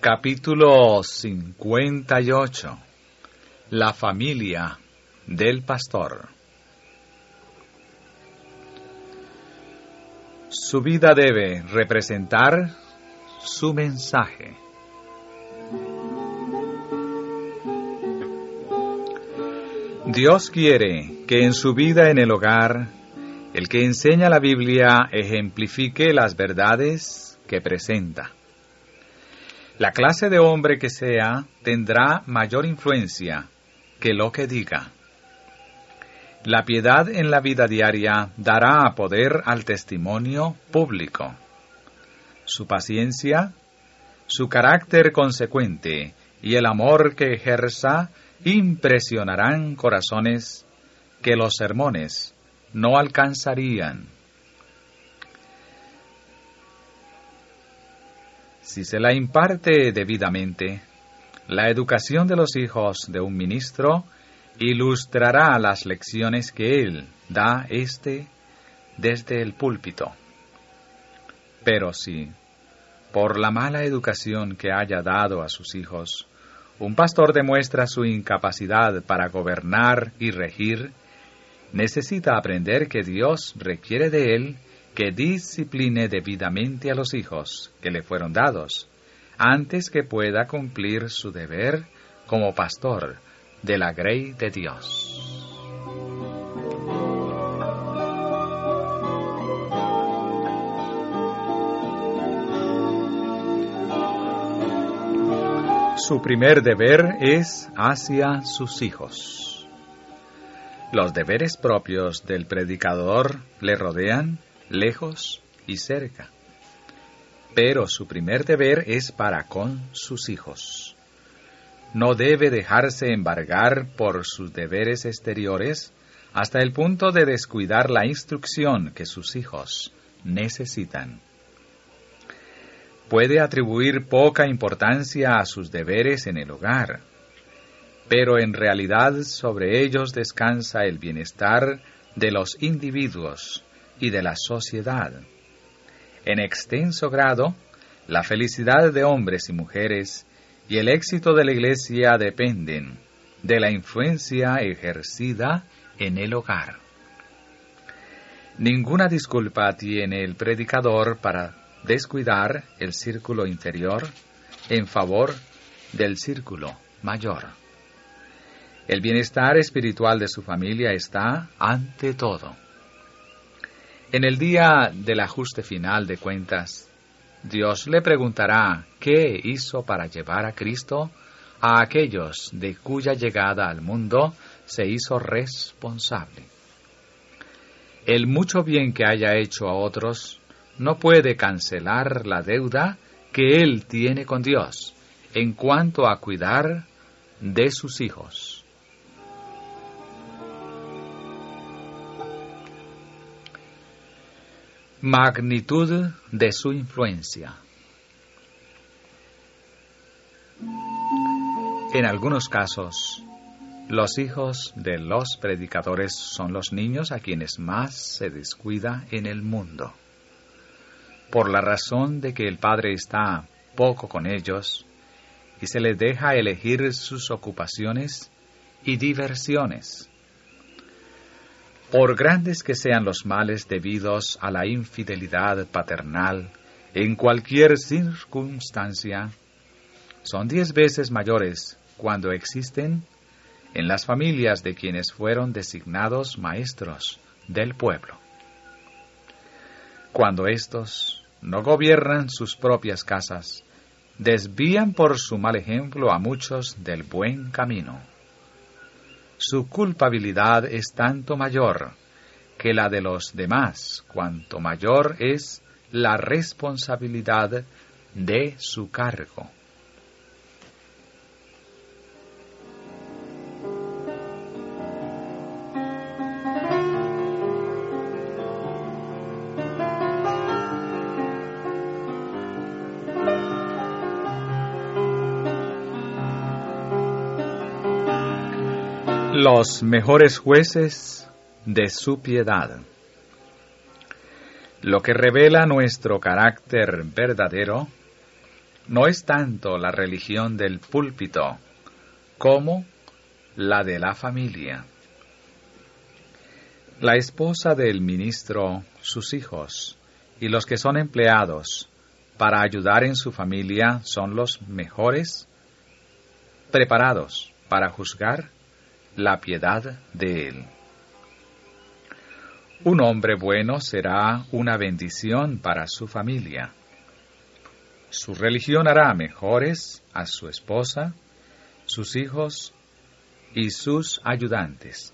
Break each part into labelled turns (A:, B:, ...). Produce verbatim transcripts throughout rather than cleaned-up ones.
A: Capítulo cincuenta y ocho. La familia del pastor. Su vida debe representar su mensaje. Dios quiere que en su vida en el hogar, el que enseña la Biblia ejemplifique las verdades que presenta. La clase de hombre que sea tendrá mayor influencia que lo que diga. La piedad en la vida diaria dará poder al testimonio público. Su paciencia, su carácter consecuente y el amor que ejerza impresionarán corazones que los sermones no alcanzarían. Si se la imparte debidamente, la educación de los hijos de un ministro ilustrará las lecciones que él da éste desde el púlpito. Pero si, por la mala educación que haya dado a sus hijos, un pastor demuestra su incapacidad para gobernar y regir, necesita aprender que Dios requiere de él que discipline debidamente a los hijos que le fueron dados, antes que pueda cumplir su deber como pastor de la grey de Dios. Su primer deber es hacia sus hijos. Los deberes propios del predicador le rodean lejos y cerca. Pero su primer deber es para con sus hijos. No debe dejarse embargar por sus deberes exteriores hasta el punto de descuidar la instrucción que sus hijos necesitan. Puede atribuir poca importancia a sus deberes en el hogar, pero en realidad sobre ellos descansa el bienestar de los individuos y de la sociedad. En extenso grado, la felicidad de hombres y mujeres y el éxito de la Iglesia dependen de la influencia ejercida en el hogar. Ninguna disculpa tiene el predicador para descuidar el círculo inferior en favor del círculo mayor. El bienestar espiritual de su familia está ante todo. En el día del ajuste final de cuentas, Dios le preguntará qué hizo para llevar a Cristo a aquellos de cuya llegada al mundo se hizo responsable. El mucho bien que haya hecho a otros no puede cancelar la deuda que él tiene con Dios en cuanto a cuidar de sus hijos. Magnitud de su influencia. En algunos casos, los hijos de los predicadores son los niños a quienes más se descuida en el mundo. Por la razón de que el padre está poco con ellos y se les deja elegir sus ocupaciones y diversiones. Por grandes que sean los males debidos a la infidelidad paternal, en cualquier circunstancia, son diez veces mayores cuando existen en las familias de quienes fueron designados maestros del pueblo. Cuando éstos no gobiernan sus propias casas, desvían por su mal ejemplo a muchos del buen camino. Su culpabilidad es tanto mayor que la de los demás, cuanto mayor es la responsabilidad de su cargo. Los mejores jueces de su piedad. Lo que revela nuestro carácter verdadero no es tanto la religión del púlpito como la de la familia. La esposa del ministro, sus hijos y los que son empleados para ayudar en su familia son los mejores preparados para juzgar la piedad de él. Un hombre bueno será una bendición para su familia. Su religión hará mejores a su esposa, sus hijos y sus ayudantes.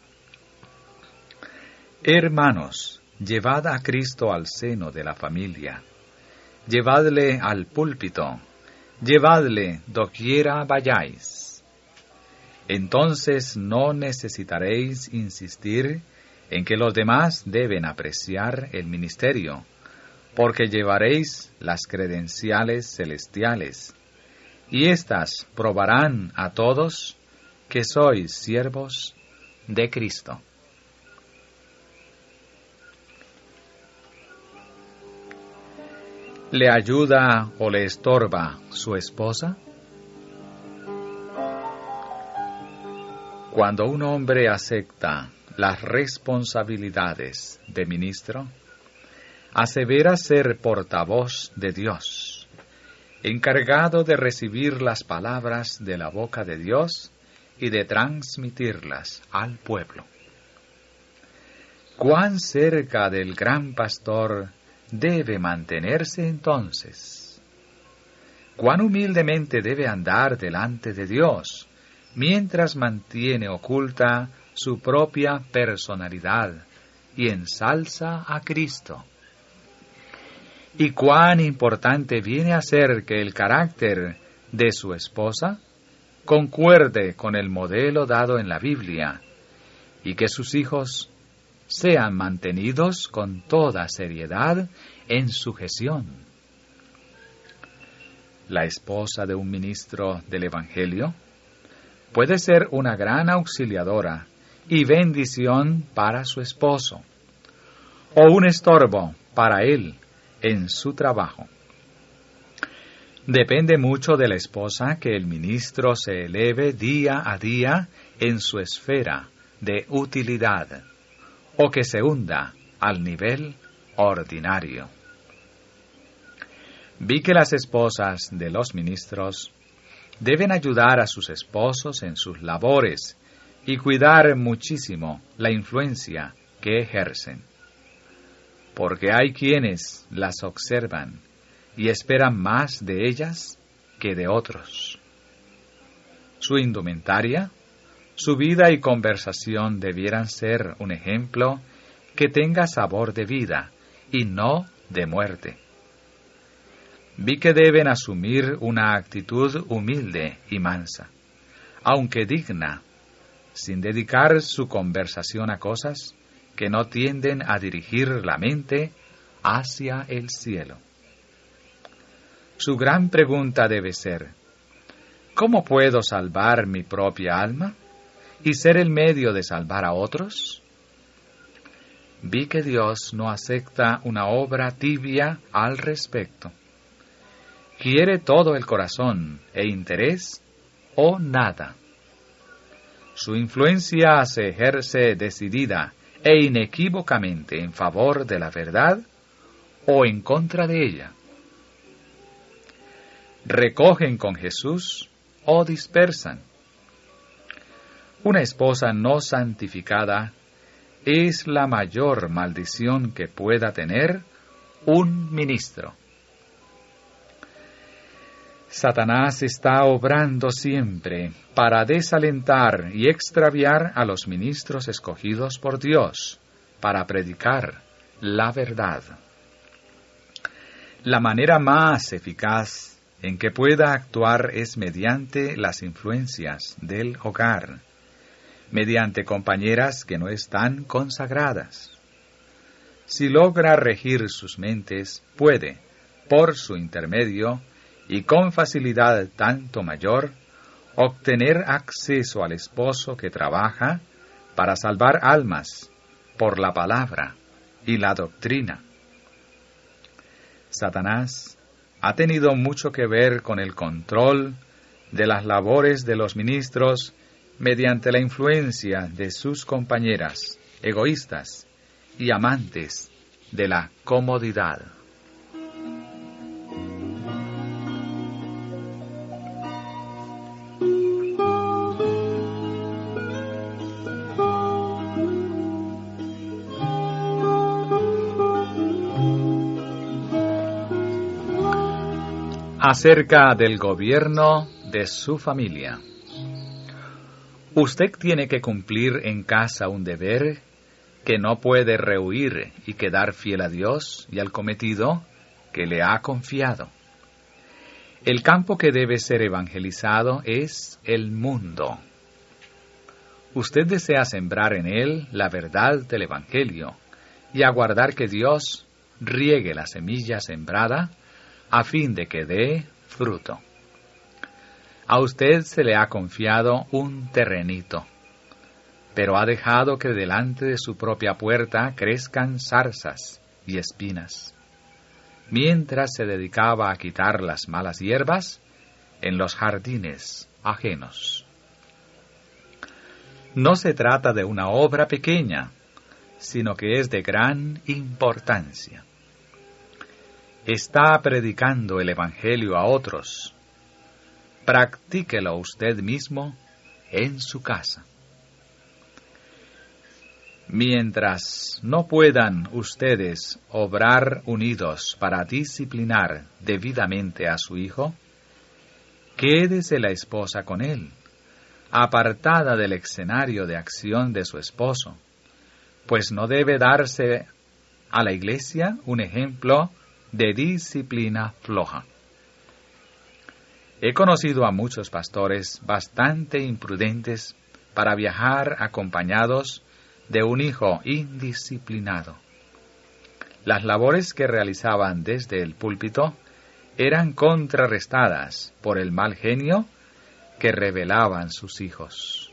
A: Hermanos, llevad a Cristo al seno de la familia, llevadle al púlpito, llevadle doquiera vayáis. Entonces no necesitaréis insistir en que los demás deben apreciar el ministerio, porque llevaréis las credenciales celestiales, y éstas probarán a todos que sois siervos de Cristo. ¿Le ayuda o le estorba su esposa? Cuando un hombre acepta las responsabilidades de ministro, asevera ser portavoz de Dios, encargado de recibir las palabras de la boca de Dios y de transmitirlas al pueblo. ¿Cuán cerca del gran pastor debe mantenerse entonces? ¿Cuán humildemente debe andar delante de Dios mientras mantiene oculta su propia personalidad y ensalza a Cristo? ¿Y cuán importante viene a ser que el carácter de su esposa concuerde con el modelo dado en la Biblia y que sus hijos sean mantenidos con toda seriedad en sujeción? La esposa de un ministro del Evangelio puede ser una gran auxiliadora y bendición para su esposo, o un estorbo para él en su trabajo. Depende mucho de la esposa que el ministro se eleve día a día en su esfera de utilidad, o que se hunda al nivel ordinario. Vi que las esposas de los ministros deben ayudar a sus esposos en sus labores y cuidar muchísimo la influencia que ejercen, porque hay quienes las observan y esperan más de ellas que de otros. Su indumentaria, su vida y conversación debieran ser un ejemplo que tenga sabor de vida y no de muerte. Vi que deben asumir una actitud humilde y mansa, aunque digna, sin dedicar su conversación a cosas que no tienden a dirigir la mente hacia el cielo. Su gran pregunta debe ser: ¿cómo puedo salvar mi propia alma y ser el medio de salvar a otros? Vi que Dios no acepta una obra tibia al respecto. Quiere todo el corazón e interés o nada. Su influencia se ejerce decidida e inequívocamente en favor de la verdad o en contra de ella. Recogen con Jesús o dispersan. Una esposa no santificada es la mayor maldición que pueda tener un ministro. Satanás está obrando siempre para desalentar y extraviar a los ministros escogidos por Dios para predicar la verdad. La manera más eficaz en que pueda actuar es mediante las influencias del hogar, mediante compañeras que no están consagradas. Si logra regir sus mentes, puede, por su intermedio, y con facilidad tanto mayor, obtener acceso al esposo que trabaja para salvar almas por la palabra y la doctrina. Satanás ha tenido mucho que ver con el control de las labores de los ministros mediante la influencia de sus compañeras, egoístas y amantes de la comodidad. Acerca del gobierno de su familia. Usted tiene que cumplir en casa un deber que no puede rehuir y quedar fiel a Dios y al cometido que le ha confiado. El campo que debe ser evangelizado es el mundo. Usted desea sembrar en él la verdad del Evangelio y aguardar que Dios riegue la semilla sembrada a fin de que dé fruto. A usted se le ha confiado un terrenito, pero ha dejado que delante de su propia puerta crezcan zarzas y espinas, mientras se dedicaba a quitar las malas hierbas en los jardines ajenos. No se trata de una obra pequeña, sino que es de gran importancia. Está predicando el Evangelio a otros. Practíquelo usted mismo en su casa. Mientras no puedan ustedes obrar unidos para disciplinar debidamente a su hijo, quédese la esposa con él, apartada del escenario de acción de su esposo, pues no debe darse a la iglesia un ejemplo de disciplina floja. He conocido a muchos pastores bastante imprudentes para viajar acompañados de un hijo indisciplinado. Las labores que realizaban desde el púlpito eran contrarrestadas por el mal genio que revelaban sus hijos.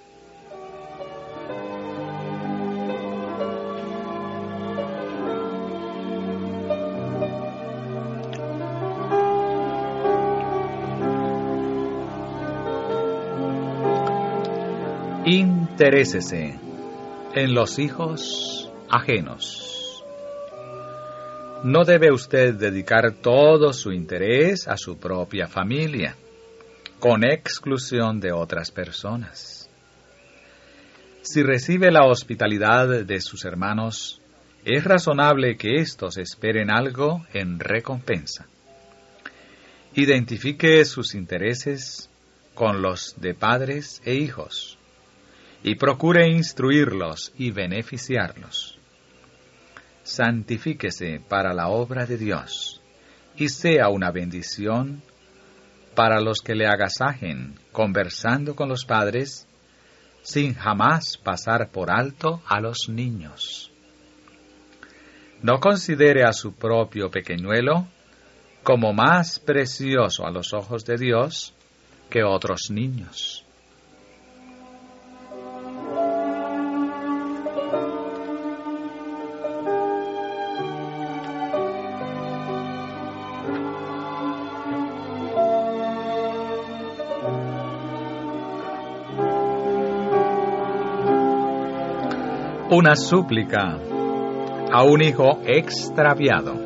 A: Interésese en los hijos ajenos. No debe usted dedicar todo su interés a su propia familia, con exclusión de otras personas. Si recibe la hospitalidad de sus hermanos, es razonable que éstos esperen algo en recompensa. Identifique sus intereses con los de padres e hijos, y procure instruirlos y beneficiarlos. Santifíquese para la obra de Dios, y sea una bendición para los que le agasajen conversando con los padres, sin jamás pasar por alto a los niños. No considere a su propio pequeñuelo como más precioso a los ojos de Dios que otros niños. Una súplica a un hijo extraviado.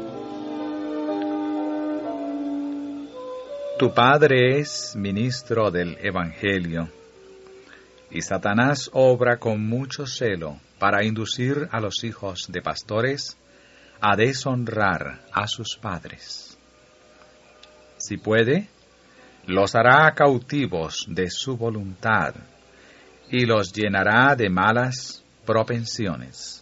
A: Tu padre es ministro del Evangelio, y Satanás obra con mucho celo para inducir a los hijos de pastores a deshonrar a sus padres. Si puede, los hará cautivos de su voluntad y los llenará de malas propensiones.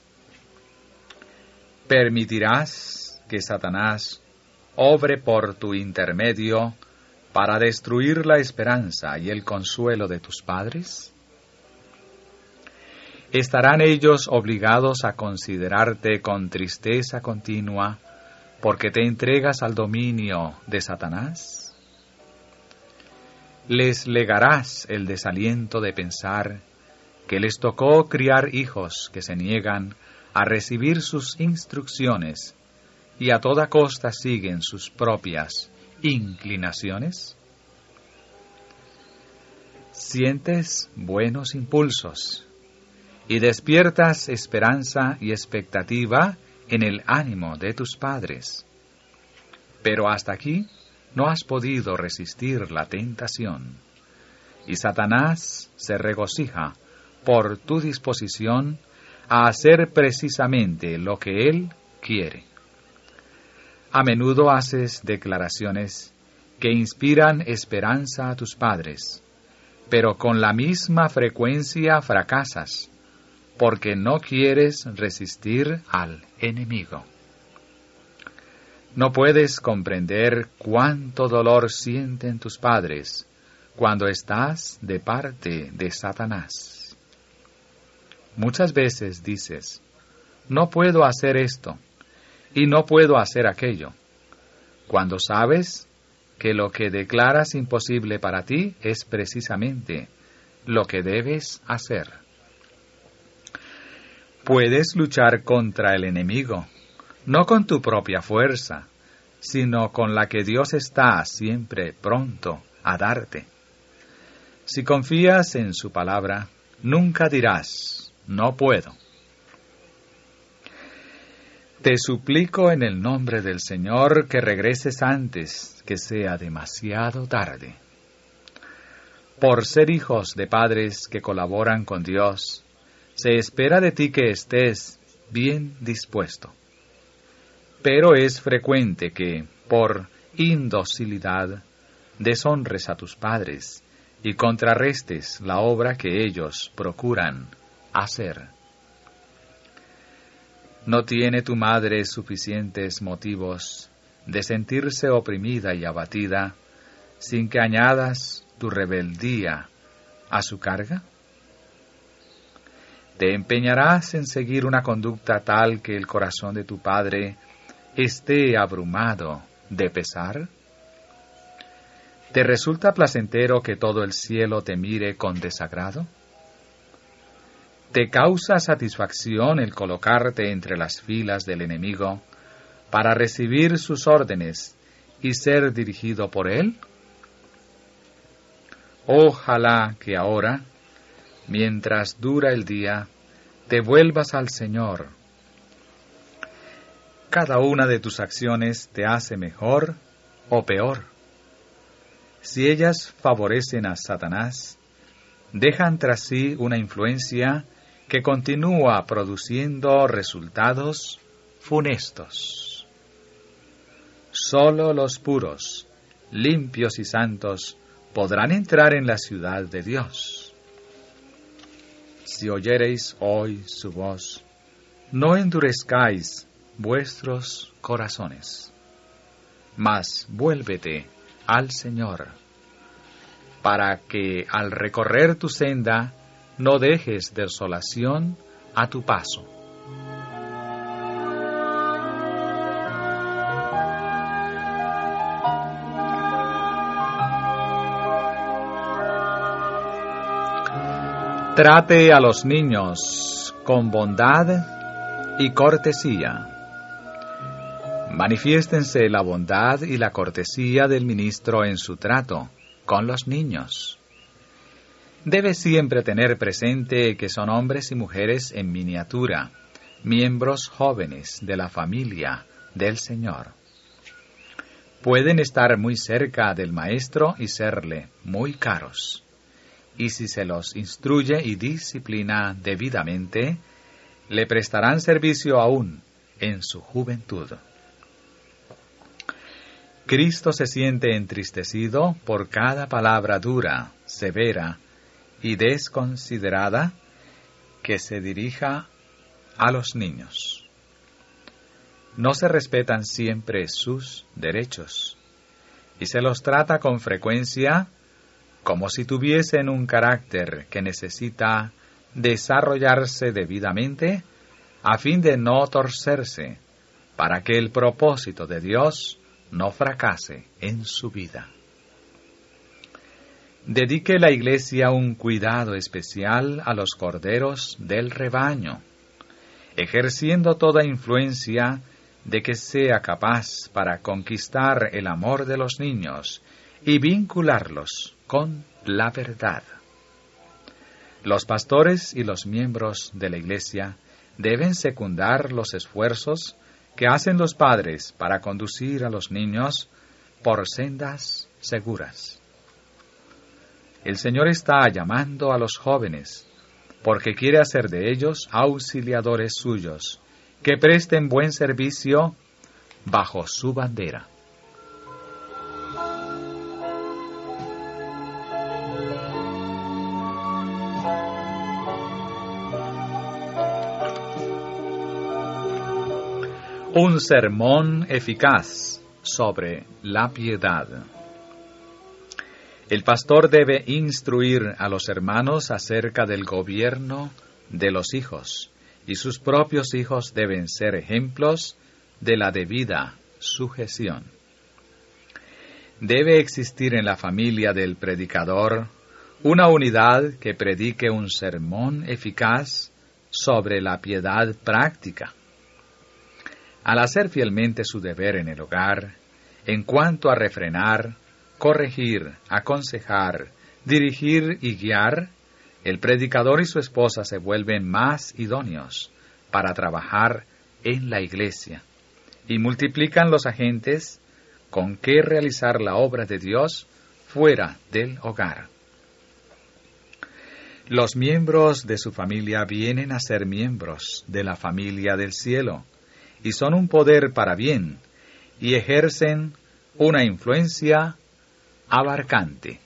A: ¿Permitirás que Satanás obre por tu intermedio para destruir la esperanza y el consuelo de tus padres? ¿Estarán ellos obligados a considerarte con tristeza continua porque te entregas al dominio de Satanás? ¿Les legarás el desaliento de pensar que les tocó criar hijos que se niegan a recibir sus instrucciones y a toda costa siguen sus propias inclinaciones? Sientes buenos impulsos y despiertas esperanza y expectativa en el ánimo de tus padres. Pero hasta aquí no has podido resistir la tentación, y Satanás se regocija por tu disposición a hacer precisamente lo que él quiere. A menudo haces declaraciones que inspiran esperanza a tus padres, pero con la misma frecuencia fracasas, porque no quieres resistir al enemigo. No puedes comprender cuánto dolor sienten tus padres cuando estás de parte de Satanás. Muchas veces dices, no puedo hacer esto y no puedo hacer aquello, cuando sabes que lo que declaras imposible para ti es precisamente lo que debes hacer. Puedes luchar contra el enemigo, no con tu propia fuerza, sino con la que Dios está siempre pronto a darte. Si confías en su palabra, nunca dirás, no puedo. Te suplico en el nombre del Señor que regreses antes que sea demasiado tarde. Por ser hijos de padres que colaboran con Dios, se espera de ti que estés bien dispuesto. Pero es frecuente que, por indocilidad, deshonres a tus padres y contrarrestes la obra que ellos procuran hacer. ¿No tiene tu madre suficientes motivos de sentirse oprimida y abatida sin que añadas tu rebeldía a su carga? ¿Te empeñarás en seguir una conducta tal que el corazón de tu padre esté abrumado de pesar? ¿Te resulta placentero que todo el cielo te mire con desagrado? ¿Te causa satisfacción el colocarte entre las filas del enemigo para recibir sus órdenes y ser dirigido por él? Ojalá que ahora, mientras dura el día, te vuelvas al Señor. Cada una de tus acciones te hace mejor o peor. Si ellas favorecen a Satanás, dejan tras sí una influencia que continúa produciendo resultados funestos. Solo los puros, limpios y santos podrán entrar en la ciudad de Dios. Si oyereis hoy su voz, no endurezcáis vuestros corazones, mas vuélvete al Señor, para que al recorrer tu senda no dejes desolación a tu paso. Trate a los niños con bondad y cortesía. Manifiéstense la bondad y la cortesía del ministro en su trato con los niños. Debe siempre tener presente que son hombres y mujeres en miniatura, miembros jóvenes de la familia del Señor. Pueden estar muy cerca del Maestro y serle muy caros. Y si se los instruye y disciplina debidamente, le prestarán servicio aún en su juventud. Cristo se siente entristecido por cada palabra dura, severa y desconsiderada que se dirija a los niños. No se respetan siempre sus derechos y se los trata con frecuencia como si tuviesen un carácter que necesita desarrollarse debidamente a fin de no torcerse, para que el propósito de Dios no fracase en su vida. Dedique la Iglesia un cuidado especial a los corderos del rebaño, ejerciendo toda influencia de que sea capaz para conquistar el amor de los niños y vincularlos con la verdad. Los pastores y los miembros de la Iglesia deben secundar los esfuerzos que hacen los padres para conducir a los niños por sendas seguras. El Señor está llamando a los jóvenes porque quiere hacer de ellos auxiliadores suyos, que presten buen servicio bajo su bandera. Un sermón eficaz sobre la piedad. El pastor debe instruir a los hermanos acerca del gobierno de los hijos, y sus propios hijos deben ser ejemplos de la debida sujeción. Debe existir en la familia del predicador una unidad que predique un sermón eficaz sobre la piedad práctica. Al hacer fielmente su deber en el hogar, en cuanto a refrenar, corregir, aconsejar, dirigir y guiar, el predicador y su esposa se vuelven más idóneos para trabajar en la iglesia y multiplican los agentes con que realizar la obra de Dios fuera del hogar. Los miembros de su familia vienen a ser miembros de la familia del cielo y son un poder para bien y ejercen una influencia abarcante.